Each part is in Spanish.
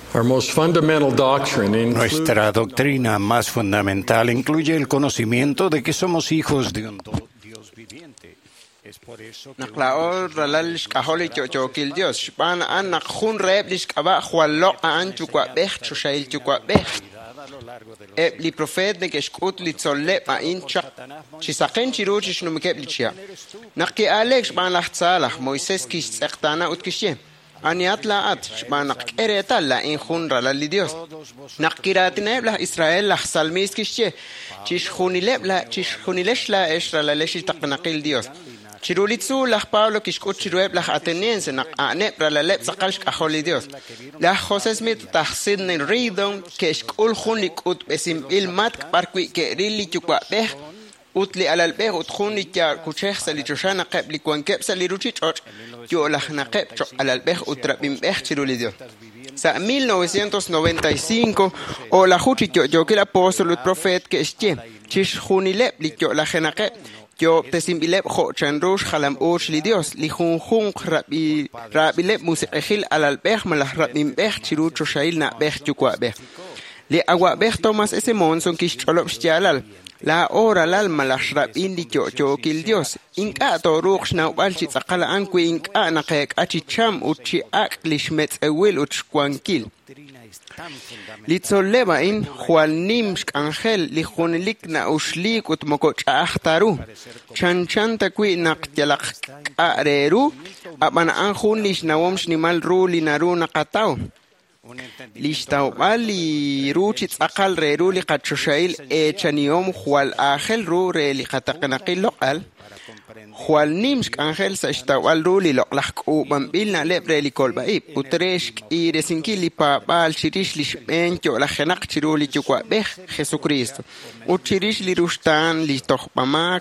Our most fundamental doctrine includes Nuestra doctrina más fundamental incluye el conocimiento de que somos hijos de un Dios viviente. Es por eso que Naqlaor ralal shkaholi chokil Dios. Ban an naqhun reb lishkaba khwallo an chukwa beh chushail chukwa beh. Li profet de keshkut li tsolle ma incha. Chisaqen chiru chishnumkeb lichia. Naqi alex ban lahtsalah Moises kish tseqtana utkishye. Aniat laat shbanak ereta la in khunra la Dios. Naqiratine la Israel la salmis kishye. Chishkhunileb la chishkhunilesh la eshra la leshi taqnaqil Dios. Chirulitsu la Pablo kishkut chirueb la ateniense na ane pra la leb saqalsh aholi Dios. La José Smith tahsid nin ridon keshkul khunik ut besim il mat parqui ke rilli chukwa beh utli alal beh utkhuni kya kuchekh sali choshana qabli kwankeb sali ruchi choch yo la naqeb cho alal beh utrabim beh chirulidio. Sa 1995 o la huchi yo que el apóstol el profeta que estie chish khunileb li yo la genaqeb yo tesimbileb kho chanrush khalam uch li Dios li khun rabileb musiqil alal beh malah rabim beh chiru choshail na beh chukwa beh li agua beh Thomas ese monson kish cholob shtialal la hora al alma la shrabin li yo kil Dios inka to ruch na walchi tsaqala anku inka na qek achicham uchi aklish met ewil uch kwankil Litzoleva in Juanimsk Angel li Junilik na ushlik ut mokoch ahtaru chanchanta kui naqtialaq areru aban anjunish na womsh nimal ru li naru naqatao listau ali ruchit aqal reru li qachushail chaniom Juan Angel ru re li qataqnaqil loqal Juan Nimsk Angel sa istawal ruli loqlaq bambil na lebre li kolbaib utresh i resinkili pa bal chirish li shbencho la khenaq chiruli chukwa beh Jesucristo uchirish li rustan li tohpamak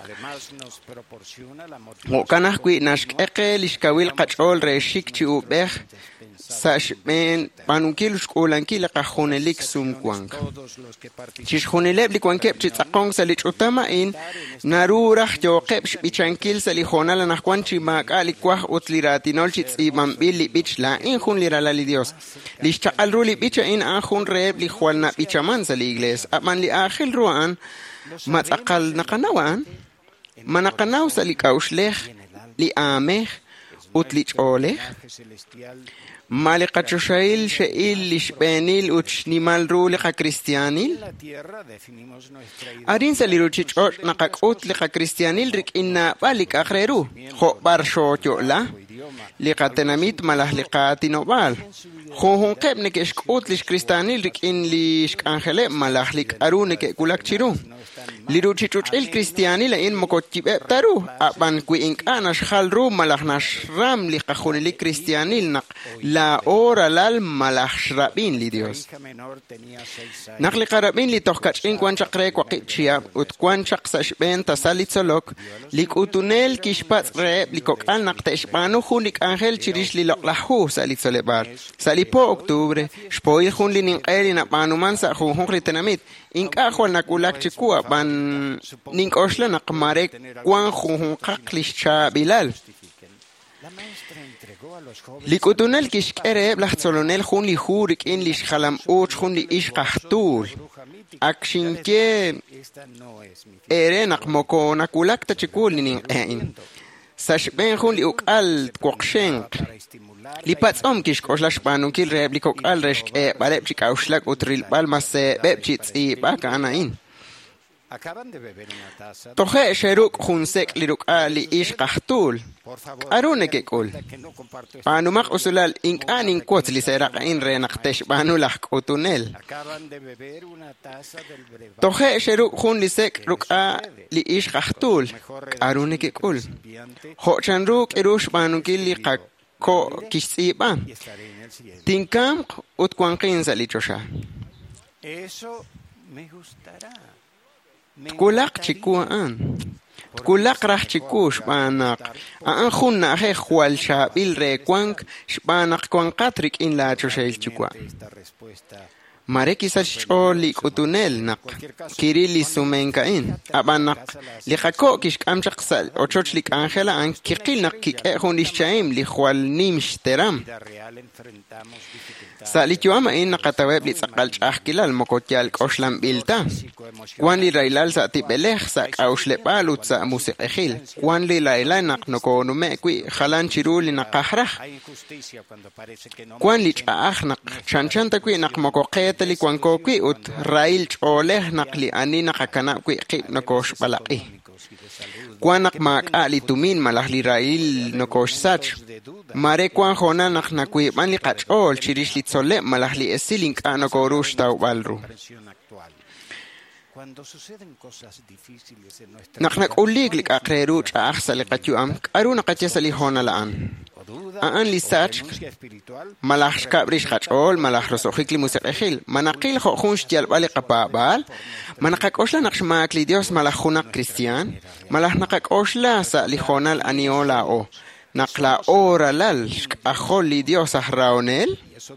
o kanaq kui nashk eqel iskawil qachol reshik chi ubeh sashben panunkil shkolankil qahunelik sumkwang chishkhuneleb li kwankeb chitsaqong salich utama in narurah joqeb bichankil salijonal anahkwanchi makali kwah utliratinol chitsibam billi bichla in hun lirala li Dios lishaqal ruli bicha in ahun reb li khwalna bichaman sal igles aman li akhil ruan matsaqal naqanawan manaqanaw salikausleh li ameh utlich oleh Malikachushail sheil lishbenil uchnimal ruliqa cristianil Arin saliruchich naqakut liqa cristianil rik inna balik akhreru kho barsho chola liqatenamit malah liqatinobal khon qebne ke shkut lish cristianil rik in lish angele malah lik arune ke kulak chiru liruchichuch il cristianil in mokochibe taru aban ku inkanash khalru malah nashram liqakhunil cristianil naq la hora lal malah shrabin li Dios naqli qarabin li tohkach in kwan chaqre kwaqchia ut kwan chaqsash ben tasalitzolok likutunel kishpats reb likokal naqteshbanu khunik angel chirish li loqlahu salitzolebar salipo octubre shpoil khun li ninqeri na panuman sa khun ritenamit inka khol nakulak chikua ban ninkoshla naqmare kwan khun qaqlish cha bilal Likutunel kishkere blachtsolonel khun li hurik in lish khalam och khun li ish qahtul akshinke erenaq moko nakulak tachikul nin ein sashben khun li ukal qoqshenq li patsom kishkoslash banukil reblik ukal reshk baleb chikauslak utril balmas bebchitsi bakanain Toje sheruk hunsek liruk ali ish qahtul arune ke kul panumaq usulal inkanin quot li seraqa in renaqtesh banulaq utunel Toje sheruk hun li sek ruqa li ish qahtul arune ke kul hochan ruk irush banukil li qakko kisiba tinkam utkwanqin salichosha eso me gustará Tkulaq chikuan tkulaq raj chikush banaq an khunna he khwal shabil re kwank shbanaq kwanqatrik in la choshail chikwa Mareki sacholi kutunel nak kirili sumenkain abanak likhako kish amchaq sal ochochlik angela an kikil nak kik ehunishchaim likhwal nimshtaram Salityuama in nakataweb li tsaqal ch'ahkilal mokotyal k'oxlam bilta. Kwan li railal sa tibelej sa k'awxlepal ut sa musiqejil. Kwan li railal naqnokonume kwi jalan chiruli naqahraj. Kwan li ch'aaj naq chanchanta kwi naqmokoqeta li kwanko kwi ut rail ch'olej naq li ani naqakana kwi qib nokox balaqi. Kwan naq maak'a li tumin malaj li rail nokox sach. Mare kwan jona naq nakwiban li qach'ol chirish li tzoleb malaj li esilin k'ano korush tawbalru. Naq nak'ulik li k'aqreru ch'aaj sa li qatyu'am k'aru naqatyasa li jona la'an. Aan li sach malaj xkabrish qach'ol malaj rosojik li musiqejil manaqil jo'jun xtyalb'al li qapa'b'al manaqak'oxla naq xmaak li Dios malaj junaq cristian malaj naqak'oxla sa li jonal aniola o naqla ora lal xk'ajol li Dios ajraonel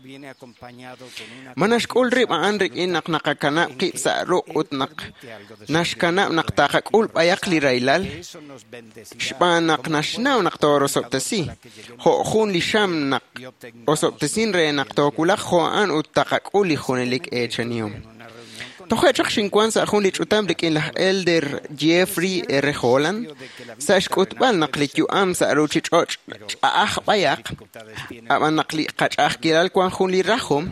Manaxk'ul rib aan rik'in naq naqakanab qib sa ruq ut naq naxkanab naq taqak'ul b'ayaq li raylal xb'an naq naxnaw naq torosobtasi jo'jun li xam naq osobtasin re naq tokulaq jo'an ut taqak'ul li junelik echaniyom Toje'chaq xinkwan sa jun li ch'utam rik'in laj elder Jeffrey R. Holland sa xk'utb'al naq li tyu'am sa ruchich'och' ch'a'aj b'ayaq ab'an naq li qach'aj kilal kwan jun li rajom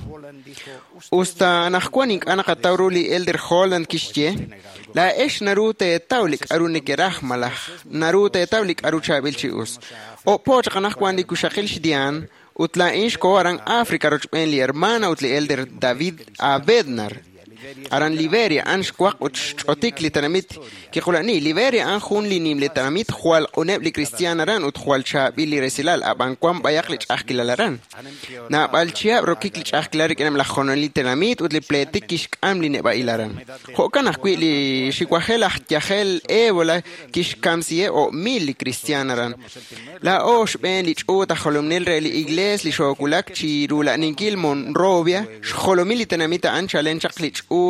usta naq kwan ink'a naqatawru li elder Holland kixtye la ex naru te'etaw li k'aru nikeraj malaj naru te'etaw li k'aru chab'il chi'us o poch qanaj kwan li kuxaqil xdian ut la inx ko aran África rochb'en li hermana ut li elder David Abednar Aran Liberia an xkwaq ut x'otik li tanamit kiqulani Liberia an jun li nim li tanamit xwal q'uneb li cristian aran ut xwal cha'bil li resilal aban kwan b'ayaq li ch'ajkilal aran na'b'al chiab rokik li ch'ajkilal rik'inem laj jonol li tanamit ut li pletik kixk'am li neb'a'il aran jo'kan ajkwi li xikwajel ajtyajel ébola kixkamsiye o mil li cristian aran la o xb'en li ch'ut ajolomnel re li igles li xokulak chirula'ninkil Monrovia xjolomil li tanamit an chalenchaq li ch'ut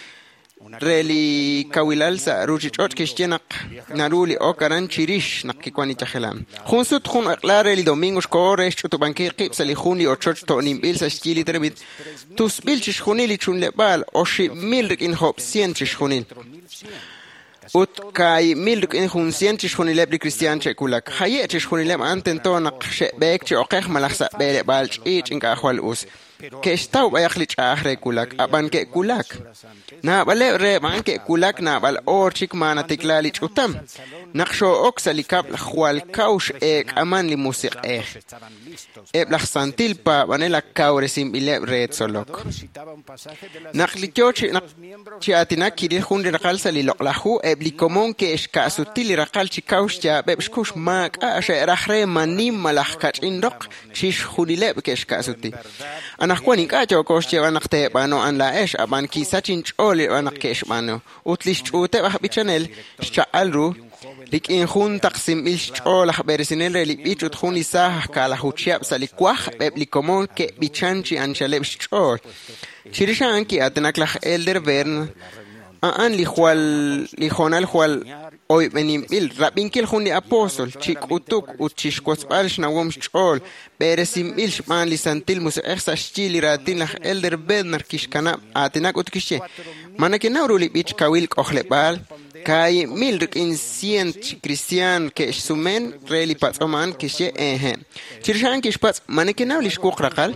Reli kawilal sa ruchich'och kixtyenaq naruli okaran chirish naq kikwani tajelam junsut jun aqlare li domingo xkore xch'utubanki qib sa li jun li ochoch to'ninbil sa xtili termit tusbil chixjunil li chunleb'al oxi mil rik'in job 100 chixjunil ut kay mil rik'in jun 100 chixjunileb li cristian chekulak haye chixjunileb anten to naq xe'bek chi oqej malaj sa b'eleb'al ch'ich ink'ajwal us Kestaw b'ayaq li ch'aj re kulak aban ke kulak na'b'ale re b'an ke kulak na'b'al or chik mana tikla li ch'utam naqxo ok sa li kab jwal kawx aman li musiq'ej laj santil pa b'ane la kawre simbileb re tzolok naq li kyochi chi atinak kiril jun li raqal sa li loqlaju li komon ke xka'sutil li raqal chi kawx cha beb xkux mak'a xe'raj re manim malaj kach'in roq chix junileb ke xka'suti Anakwan ink'acho koxche anak te bano an la ex aban kisachin ch'oli anak kesh bano utlish ch'ute baj bichanel xcha'alru lik'in jun taqsim il xch'ol aj beresinel li bichut jun li saj kala huchiab salikwaj beb li komon ke bichanchi anchaleb xch'ol chirisha anki atnak laj elder bern an li jwal li jonal jwal hoy benim bil rabinkil jun li apostol chik utuk ut chishkosbal xnawom xch'ol beresim bil xman li santil mus'ej sa xchili ratin laj elder bednar kixkana atinak ut kixche manakinawru li bich kawil k'ojleb'al kay mil rik'in 100 cristian ke sumen re li patzoman kixche chirshan kixpatz manakinaw li xkuq raqal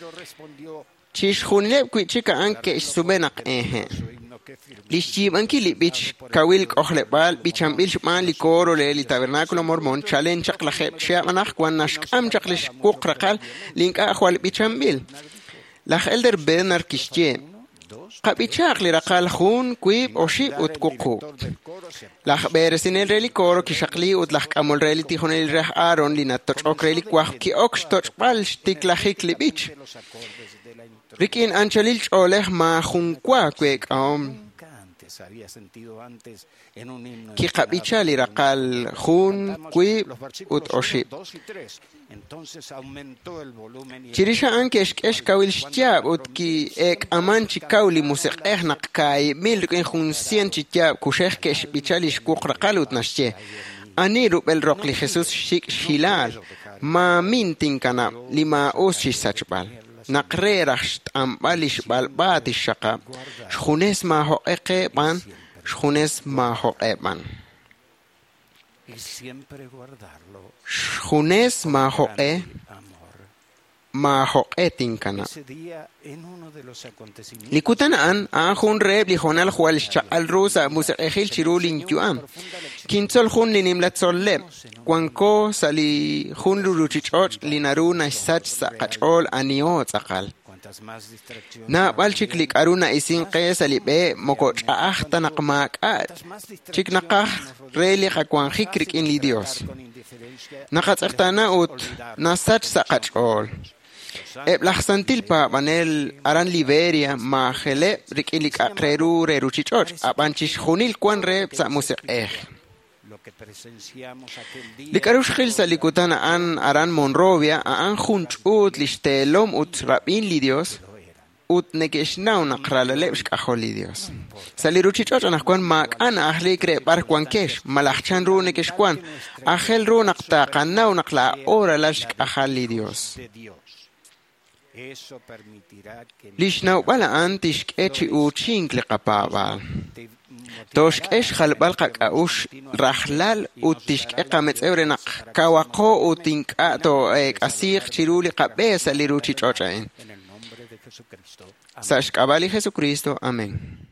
chixjunleb kwichika anke sumenaq Lishchib anki li bich kawil k'ojleb'al bichambil xb'an li coro li tabernáculo mormón chalen chaq la jeb xe'manaj kwan naxk'am chaq li xkuq raqal li nk'ajwal bichambil laj elder Bednar kixtye qabichaq li raqal jun kwib oxib ut kuqu laj beresinel re li coro kixaqli ut laj k'amol re li tijonel rej Aaron li natoch'ok re li kwaj ki ok xtoch'b'al xtiklajik li bich Rik'in anchalil ch'olej ma junkwa kwek'om ki qabichali raqal jun qui ut oshib chirisha anke esh kawil shtiab ut ki ek amanchi kawli musiq naq kai mil kin jun sien chitiab kushekh kesh bichali shkuq raqal ut nashche ani rubel roqli Jesus shilal ma mintin kana lima oshi sachbal نقري رخشت أم باليش بالبات الشقا شخونس ما هو إقبان شخونس ما هو إقبان شخونس ما هو إيه ما هو إتين كنا لكوتن أن أخون ريب لخونال خوال شقال روسا موسيقيل شيرولين جوام كنتل خون لنملت صلب كوانكو سالي خون لروتشوش لنارونا ساج ساقشول أنيوت أقل نا بالشك لك أرونا إسين قيس لبه مكوش أخت نقماك شك نقاح ريلي خكوان خكرك إن لديوس نقاط اختانا أوت نساج ساقشول لحسنتيل با بانل أران ليبيريا ما خلق ركيلك أقريرو ريروشيشوش أبانشيش خونيل كوان ريب سا موسيق لكاروش خلصة لكوتانا أن أران مونروبيا أن خونش أوت لشتالوم أوت رابين لديوس أوت نكشناو نقرأ للبشك أخو لديوس سالي روشيشوش أنا كوان ماك أنا أخليك ريب باركوان كيش ملاحشان رو نكش كوان أخل رو نقطاقا ناو نقلا أورا لشك أخال لديوس ليشناو بلا أنتشك إتشي أوتشينك لقبابا توشك إيش خلبالقك أوش رحلال أوتشك إقامت أورنق كواقو أوتنك أتو إيك أسيق شيرولي قبيسة لروشي تشوشين ساشك أبالي خيسو كريستو آمين